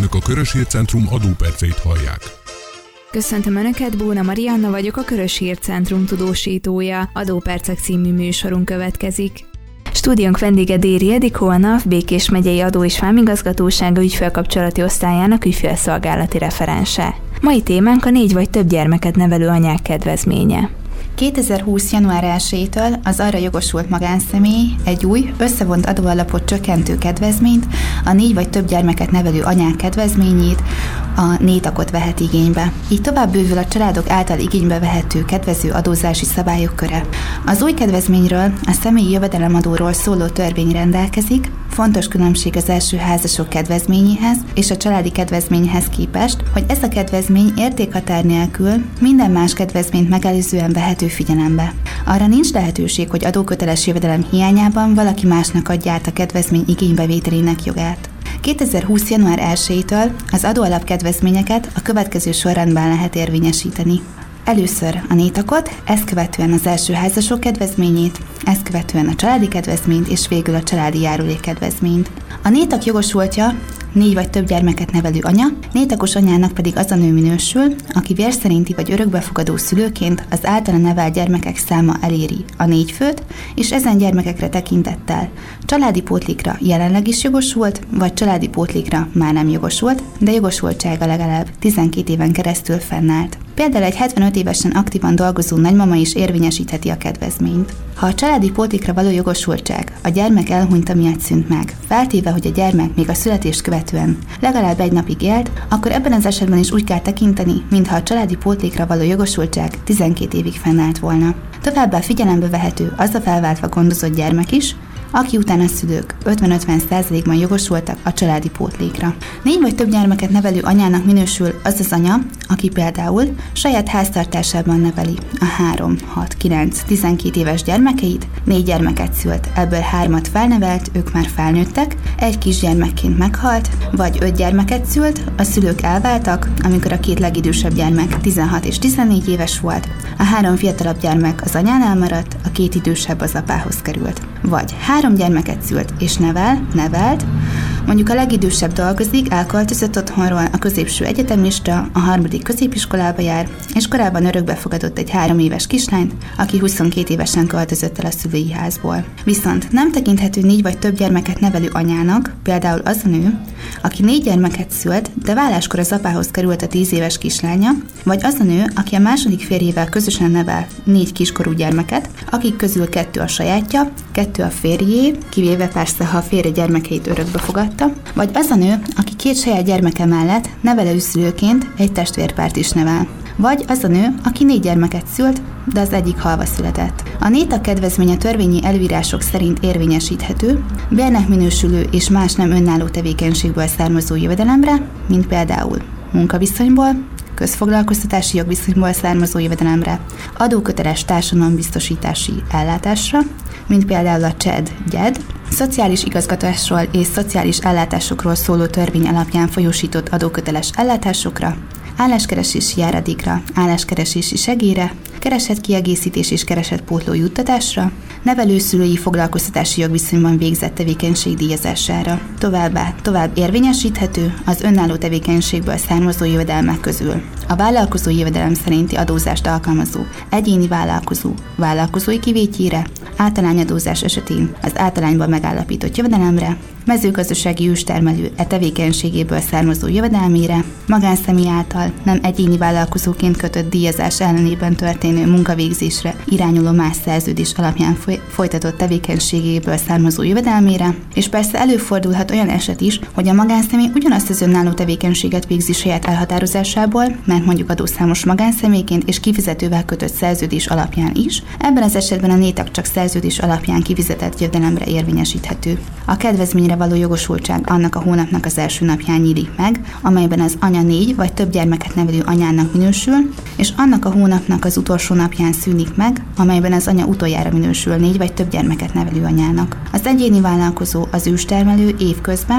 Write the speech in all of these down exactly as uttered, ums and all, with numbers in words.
Önök a Körös Hírcentrum adóperceit hallják. Köszöntöm Önöket, Bóna Marianna vagyok, a Körös Hírcentrum tudósítója. Adópercek című műsorunk következik. Stúdiónk vendége Déri Edikó, a NAV Békés megyei adó- és vámigazgatósága ügyfélkapcsolati osztályának ügyfélszolgálati referense. Mai témánk a négy vagy több gyermeket nevelő anyák kedvezménye. kétezer-húsz. január elsejétől az arra jogosult magánszemély egy új, összevont adóalapot csökkentő kedvezményt, a négy vagy több gyermeket nevelő anyák kedvezményét, a nétakot vehet igénybe. Így tovább bővül a családok által igénybe vehető kedvező adózási szabályok köre. Az új kedvezményről, a személyi jövedelemadóról szóló törvény rendelkezik, fontos különbség az első házasok kedvezményéhez és a családi kedvezményhez képest, hogy ez a kedvezmény értékhatár nélkül minden más kedvezményt megelőzően vehető figyelembe. Arra nincs lehetőség, hogy adóköteles jövedelem hiányában valaki másnak adja át a kedvezmény igénybevételének jogát. kétezer-húsz. január elsejétől az adóalap kedvezményeket a következő sorrendben lehet érvényesíteni. Először a nétakot, ezt követően az első házasok kedvezményét, ezt követően a családi kedvezményt, és végül a családi járulék kedvezményt. A nétak jogosultja négy vagy több gyermeket nevelő anya, nétakos anyának pedig az a nő minősül, aki vérszerinti vagy örökbefogadó szülőként az általa nevelt gyermekek száma eléri a négy főt, és ezen gyermekekre tekintettel családi pótlékra jelenleg is jogosult, vagy családi pótlékra már nem jogosult, de jogosultsága legalább tizenkét éven keresztül fennállt. Például egy hetvenöt évesen aktívan dolgozó nagymama is érvényesítheti a kedvezményt. Ha a családi pótlékra való jogosultság a gyermek elhunyta miatt szűnt meg, feltéve, hogy a gyermek még a születést követően legalább egy napig élt, akkor ebben az esetben is úgy kell tekinteni, mintha a családi pótlékra való jogosultság tizenkét évig fennállt volna. Továbbá figyelembe vehető az a felváltva gondozott gyermek is, aki után a szülők ötven-ötven százalékban jogosultak a családi pótlékra. Négy vagy több gyermeket nevelő anyának minősül az az anya, aki például saját háztartásában neveli a három, hat, kilenc, tizenkét éves gyermekeit, négy gyermeket szült, ebből hármat felnevelt, ők már felnőttek, egy kisgyermekként meghalt, vagy öt gyermeket szült, a szülők elváltak, amikor a két legidősebb gyermek tizenhat és tizennégy éves volt, a három fiatalabb gyermek az anyánál maradt, a két idősebb az apához került. Vagy három gyermeket szült és nevel, nevelt, mondjuk a legidősebb dolgozik, elköltözött otthonról, a középső egyetemista, a harmadik középiskolába jár, és korábban örökbefogadott egy három éves kislányt, aki huszonkét évesen költözött el a szülői házból. Viszont nem tekinthető négy vagy több gyermeket nevelő anyának, például az a nő, aki négy gyermeket szült, de válláskor az apához került a tíz éves kislánya, vagy az a nő, aki a második férjével közösen nevel négy kiskorú gyermeket, akik közül kettő a sajátja, kettő a férjé, kivéve persze, ha a férje gyermekeit örökbe fogadta, vagy az a nő, aki két saját gyermeke mellett nevelőszülőként egy testvérpárt is nevel. Vagy az a nő, aki négy gyermeket szült, de az egyik halva született. A nétak kedvezménye törvényi előírások szerint érvényesíthető, bérnek minősülő és más nem önálló tevékenységből származó jövedelemre, mint például munkaviszonyból, közfoglalkoztatási jogviszonyból származó jövedelemre, adóköteles társadalombiztosítási ellátásra, mint például a cséd-gyed, szociális igazgatásról és szociális ellátásokról szóló törvény alapján folyósított adóköteles ellátásokra, álláskeresési járadékra, álláskeresési segélyre, keresetkiegészítés és keresetpótló juttatásra, nevelőszülői foglalkoztatási jogviszonyban végzett tevékenység díjazására. Továbbá tovább érvényesíthető az önálló tevékenységből származó jövedelmek közül a vállalkozó jövedelem szerinti adózást alkalmazó egyéni vállalkozó vállalkozói kivétjére, általányadózás esetén az általányban megállapított jövedelemre, mezőgazdasági őstermelő e tevékenységéből származó jövedelmére, magánszemély által nem egyéni vállalkozóként kötött díjazás ellenében történő munkavégzésre irányuló más szerződés alapján folytatott tevékenységéből származó jövedelmére, és persze előfordulhat olyan eset is, hogy a magánszemély ugyanazt az önálló tevékenységet végzi saját elhatározásából, mert mondjuk adószámos magánszemélyként és kifizetővel kötött szerződés alapján is, ebben az esetben a nétak csak szerződés alapján kifizetett jövedelemre érvényesíthető. A kedvezményre való jogosultság annak a hónapnak az első napján nyílik meg, amelyben az anya négy vagy több gyermeket nevelő anyának minősül, és annak a hónapnak az utolsó napján szűnik meg, amelyben az anya utoljára minősül négy vagy több gyermeket nevelő anyának. Az egyéni vállalkozó, az őstermelő évközben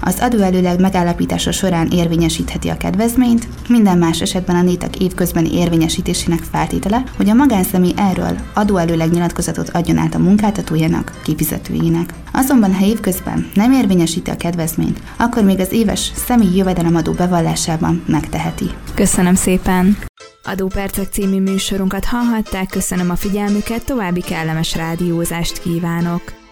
Az adóelőleg megállapítása során érvényesítheti a kedvezményt, minden más esetben a nétak évközbeni érvényesítésének feltétele, hogy a magánszemély erről adóelőleg nyilatkozatot adjon át a munkáltatójának, kifizetőjének. Azonban, ha évközben nem érvényesíti a kedvezményt, akkor még az éves személyi jövedelemadó bevallásában megteheti. Köszönöm szépen! Adópercek című műsorunkat hallhatták, köszönöm a figyelmüket, további kellemes rádiózást kívánok!